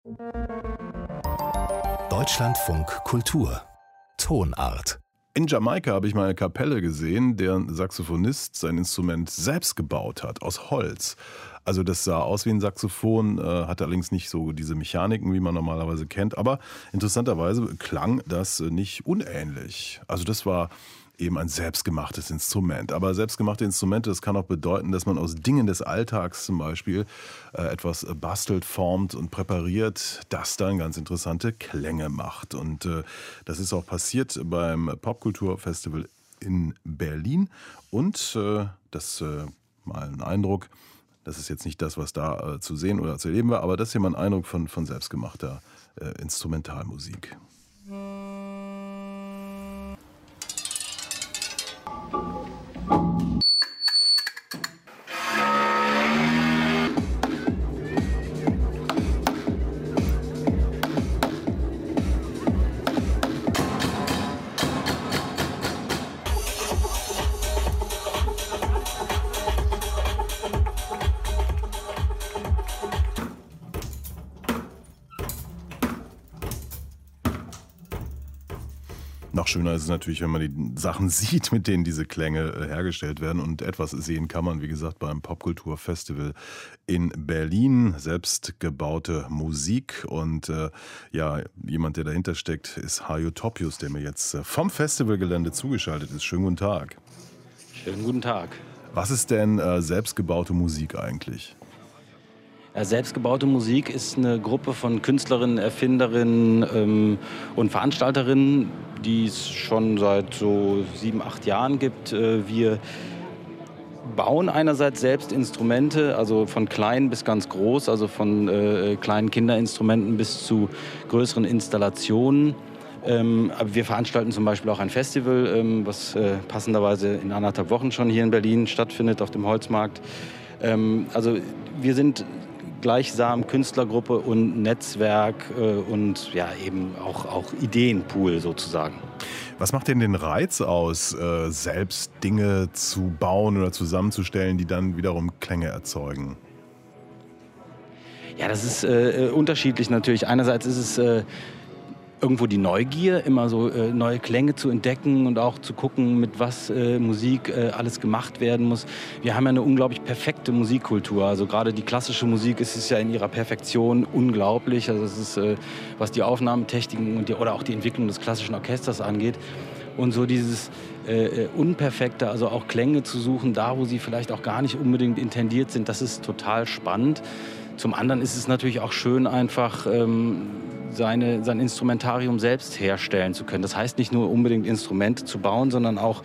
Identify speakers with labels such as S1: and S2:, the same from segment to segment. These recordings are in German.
S1: Deutschlandfunk Kultur Tonart.
S2: In Jamaika habe ich mal eine Kapelle gesehen, deren Saxophonist sein Instrument selbst gebaut hat, aus Holz. Also das sah aus wie ein Saxophon, hatte allerdings nicht so diese Mechaniken, wie man normalerweise kennt. Aber interessanterweise klang das nicht unähnlich. Also das war eben ein selbstgemachtes Instrument. Aber selbstgemachte Instrumente, das kann auch bedeuten, dass man aus Dingen des Alltags zum Beispiel etwas bastelt, formt und präpariert, das dann ganz interessante Klänge macht. Und das ist auch passiert beim Popkulturfestival in Berlin. Und das mal ein Eindruck, das ist jetzt nicht das, was da zu sehen oder zu erleben war, aber das ist hier mal ein Eindruck von selbstgemachter Instrumentalmusik. Noch schöner ist es natürlich, wenn man die Sachen sieht, mit denen diese Klänge hergestellt werden. Und etwas sehen kann man, wie gesagt, beim Popkulturfestival in Berlin. Selbstgebaute Musik. Und ja, jemand, der dahinter steckt, ist Hajo Topius, der mir jetzt vom Festivalgelände zugeschaltet ist. Schönen guten Tag.
S3: Schönen guten Tag.
S2: Was ist denn selbstgebaute Musik eigentlich?
S3: Selbstgebaute Musik ist eine Gruppe von Künstlerinnen, Erfinderinnen und Veranstalterinnen, die es schon seit so 7, 8 Jahren gibt. Wir bauen einerseits selbst Instrumente, also von klein bis ganz groß, also von kleinen Kinderinstrumenten bis zu größeren Installationen. Aber wir veranstalten zum Beispiel auch ein Festival, was passenderweise in 1,5 Wochen schon hier in Berlin stattfindet, auf dem Holzmarkt. Also wir sind gleichsam Künstlergruppe und Netzwerk und ja eben auch Ideenpool sozusagen.
S2: Was macht denn den Reiz aus, selbst Dinge zu bauen oder zusammenzustellen, die dann wiederum Klänge erzeugen?
S3: Ja, das ist unterschiedlich natürlich. Einerseits ist es irgendwo die Neugier, immer so neue Klänge zu entdecken und auch zu gucken, mit was Musik alles gemacht werden muss. Wir haben ja eine unglaublich perfekte Musikkultur. Also gerade die klassische Musik ist ja in ihrer Perfektion unglaublich. Also es ist, was die Aufnahmetechniken und oder auch die Entwicklung des klassischen Orchesters angeht. Und so dieses Unperfekte, also auch Klänge zu suchen, da wo sie vielleicht auch gar nicht unbedingt intendiert sind, das ist total spannend. Zum anderen ist es natürlich auch schön, einfach sein Instrumentarium selbst herstellen zu können. Das heißt nicht nur unbedingt Instrumente zu bauen, sondern auch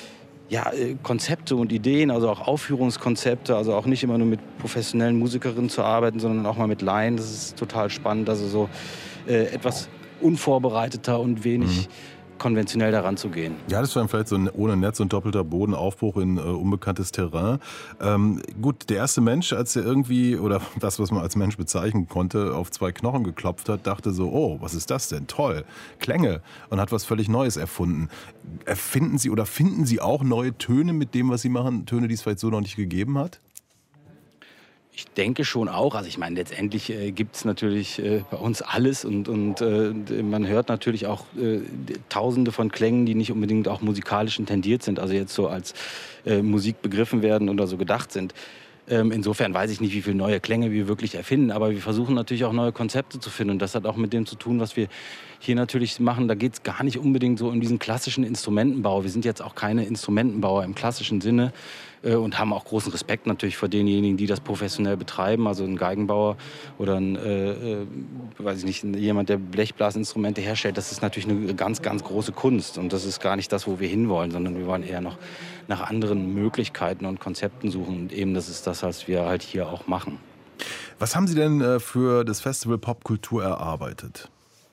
S3: Konzepte und Ideen, also auch Aufführungskonzepte, also auch nicht immer nur mit professionellen Musikerinnen zu arbeiten, sondern auch mal mit Laien. Das ist total spannend, also so etwas unvorbereiteter und wenig konventionell daran zu gehen.
S2: Ja, das war vielleicht so ohne Netz und doppelter Bodenaufbruch in unbekanntes Terrain. Gut, der erste Mensch, als er irgendwie, oder das, was man als Mensch bezeichnen konnte, auf 2 Knochen geklopft hat, dachte so, oh, was ist das denn? Toll, Klänge, und hat was völlig Neues erfunden. Erfinden Sie oder finden Sie auch neue Töne mit dem, was Sie machen? Töne, die es vielleicht so noch nicht gegeben hat?
S3: Ich denke schon auch. Also ich meine, letztendlich gibt es natürlich bei uns alles und man hört natürlich auch Tausende von Klängen, die nicht unbedingt auch musikalisch intendiert sind, also jetzt so als Musik begriffen werden oder so gedacht sind. Insofern weiß ich nicht, wie viele neue Klänge wir wirklich erfinden, aber wir versuchen natürlich auch neue Konzepte zu finden. Und das hat auch mit dem zu tun, was wir hier natürlich machen. Da geht es gar nicht unbedingt so um diesen klassischen Instrumentenbau. Wir sind jetzt auch keine Instrumentenbauer im klassischen Sinne und haben auch großen Respekt natürlich vor denjenigen, die das professionell betreiben. Also ein Geigenbauer oder weiß ich nicht, jemand, der Blechblasinstrumente herstellt. Das ist natürlich eine ganz, ganz große Kunst. Und das ist gar nicht das, wo wir hinwollen, sondern wir wollen eher noch nach anderen Möglichkeiten und Konzepten suchen. Und eben das ist das, was wir halt hier auch machen.
S2: Was haben Sie denn für das Festival Popkultur erarbeitet?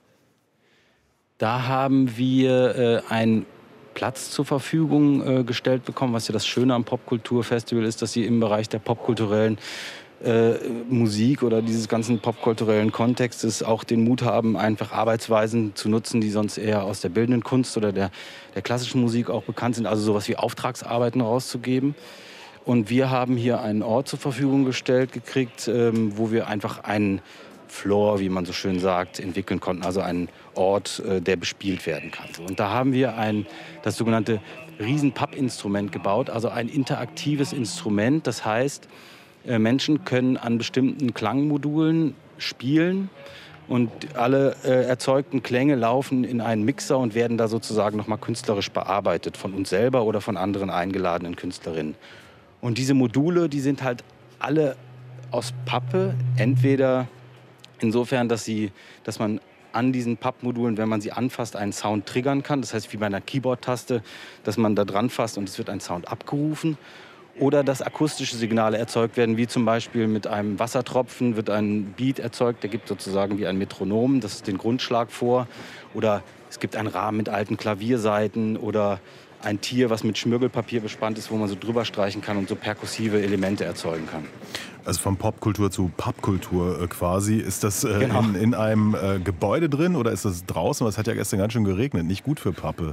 S3: Da haben wir einen Platz zur Verfügung gestellt bekommen, was ja das Schöne am Popkulturfestival ist, dass sie im Bereich der popkulturellen Musik oder dieses ganzen popkulturellen Kontextes auch den Mut haben, einfach Arbeitsweisen zu nutzen, die sonst eher aus der bildenden Kunst oder der klassischen Musik auch bekannt sind, also sowas wie Auftragsarbeiten rauszugeben. Und wir haben hier einen Ort zur Verfügung gestellt gekriegt, wo wir einfach einen Floor, wie man so schön sagt, entwickeln konnten. Also einen Ort, der bespielt werden kann. Und da haben wir das sogenannte Riesen-Papp-Instrument gebaut, also ein interaktives Instrument. Das heißt, Menschen können an bestimmten Klangmodulen spielen und alle erzeugten Klänge laufen in einen Mixer und werden da sozusagen nochmal künstlerisch bearbeitet von uns selber oder von anderen eingeladenen Künstlerinnen. Und diese Module, die sind halt alle aus Pappe, entweder insofern, dass man an diesen Pappmodulen, wenn man sie anfasst, einen Sound triggern kann. Das heißt, wie bei einer Keyboard-Taste, dass man da dran fasst und es wird ein Sound abgerufen. Oder dass akustische Signale erzeugt werden, wie zum Beispiel mit einem Wassertropfen wird ein Beat erzeugt, der gibt sozusagen wie ein Metronom, das ist den Grundschlag vor. Oder es gibt einen Rahmen mit alten Klaviersaiten oder ein Tier, was mit Schmirgelpapier bespannt ist, wo man so drüber streichen kann und so perkussive Elemente erzeugen kann.
S2: Also von Popkultur zu Pappkultur quasi. Ist das
S3: Genau.
S2: in einem Gebäude drin oder ist das draußen? Es hat ja gestern ganz schön geregnet, nicht gut für Pappe.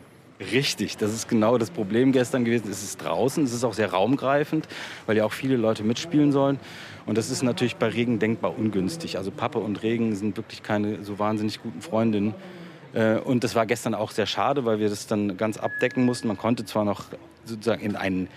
S3: Richtig, das ist genau das Problem gestern gewesen. Es ist draußen, es ist auch sehr raumgreifend, weil ja auch viele Leute mitspielen sollen. Und das ist natürlich bei Regen denkbar ungünstig. Also Pappe und Regen sind wirklich keine so wahnsinnig guten Freundinnen. Und das war gestern auch sehr schade, weil wir das dann ganz abdecken mussten. Man konnte zwar noch sozusagen in ein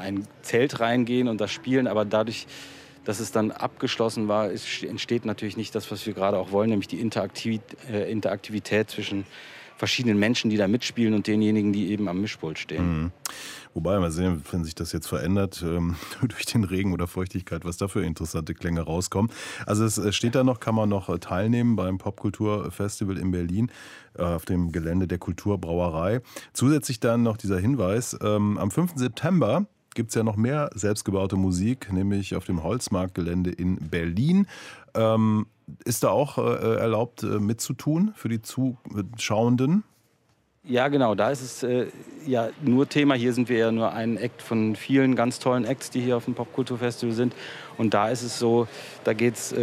S3: Zelt reingehen und das spielen, aber dadurch, dass es dann abgeschlossen war, entsteht natürlich nicht das, was wir gerade auch wollen, nämlich die Interaktivität zwischen verschiedenen Menschen, die da mitspielen und denjenigen, die eben am Mischpult stehen.
S2: Mhm. Wobei, mal sehen, wenn sich das jetzt verändert durch den Regen oder Feuchtigkeit, was da für interessante Klänge rauskommen. Also es steht da noch, kann man noch teilnehmen beim Popkulturfestival in Berlin auf dem Gelände der Kulturbrauerei. Zusätzlich dann noch dieser Hinweis, am 5. September gibt es ja noch mehr selbstgebaute Musik, nämlich auf dem Holzmarktgelände in Berlin. Ist da auch erlaubt mitzutun für die Zuschauenden?
S3: Ja, genau, da ist es ja nur Thema. Hier sind wir ja nur ein Act von vielen ganz tollen Acts, die hier auf dem Popkulturfestival sind. Und da ist es so, da geht es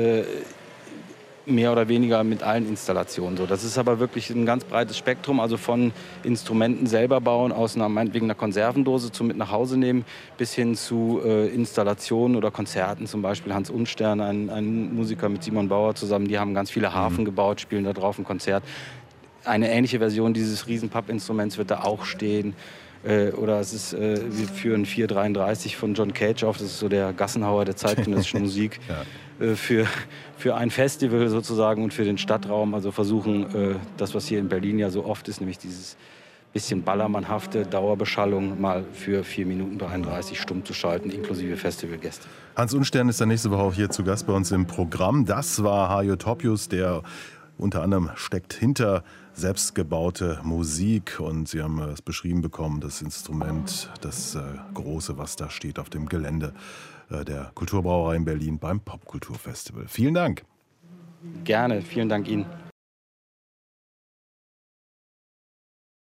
S3: mehr oder weniger mit allen Installationen so. Das ist aber wirklich ein ganz breites Spektrum, also von Instrumenten selber bauen, aus meinetwegen einer Konservendose zum mit nach Hause nehmen, bis hin zu Installationen oder Konzerten. Zum Beispiel Hans Unstern, ein Musiker mit Simon Bauer zusammen, die haben ganz viele Harfen gebaut, spielen da drauf ein Konzert. Eine ähnliche Version dieses Riesen-Papp-Instruments wird da auch stehen. Oder es ist, wir führen 433 von John Cage auf, das ist so der Gassenhauer der zeitgenössischen Musik, ja. Für ein Festival sozusagen und für den Stadtraum. Also versuchen, das, was hier in Berlin ja so oft ist, nämlich dieses bisschen ballermannhafte Dauerbeschallung mal für 4 Minuten 33 stumm zu schalten, inklusive Festivalgäste.
S2: Hans Unstern ist dann nächste Woche auch hier zu Gast bei uns im Programm. Das war Hajo Toppius, der unter anderem steckt hinter selbstgebaute Musik und Sie haben es beschrieben bekommen, das Instrument, das große, was da steht auf dem Gelände der Kulturbrauerei in Berlin beim Popkulturfestival. Vielen Dank.
S3: Gerne, vielen Dank Ihnen.